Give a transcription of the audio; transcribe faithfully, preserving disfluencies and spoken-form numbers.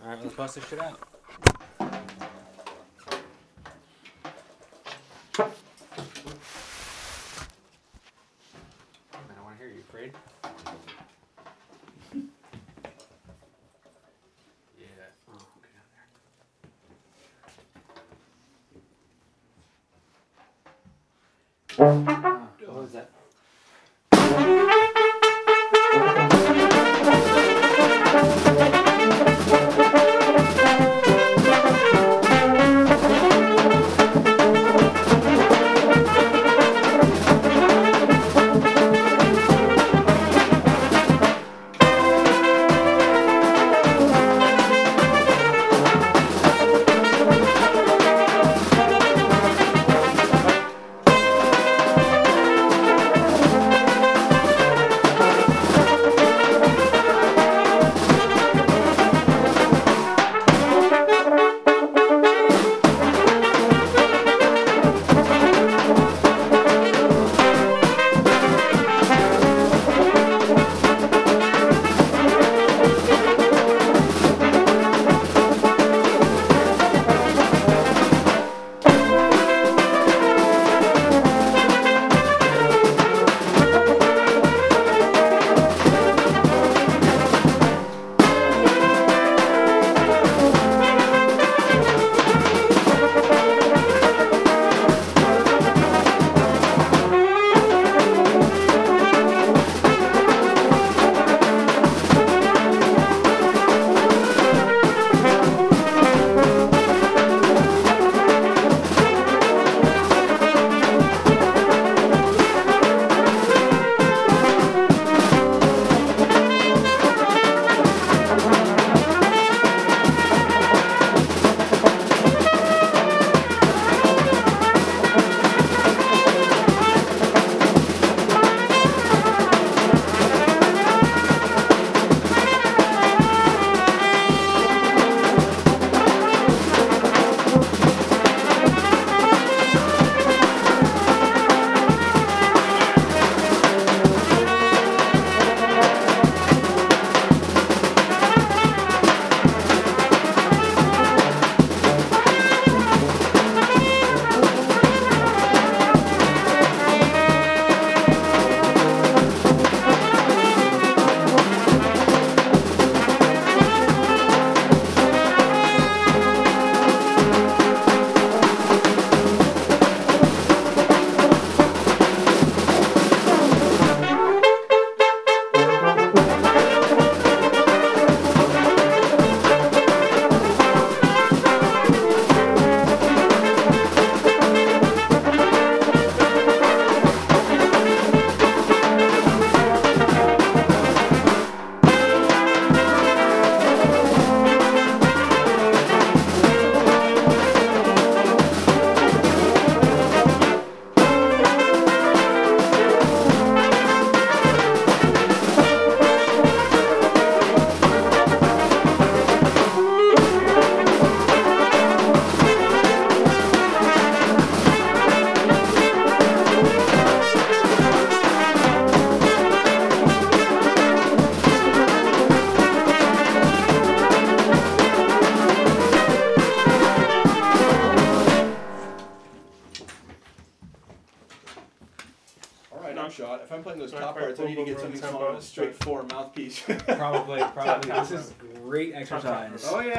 Alright, let's bust this shit out. I don't want to hear you. Afraid? Yeah. Oh, okay, down there. Oh, what was that? Shot. If I'm playing those top Right, parts, I need to get boom, boom, something tempo. smaller, a straight four mouthpiece. Probably, probably. This is great exercise. Oh yeah.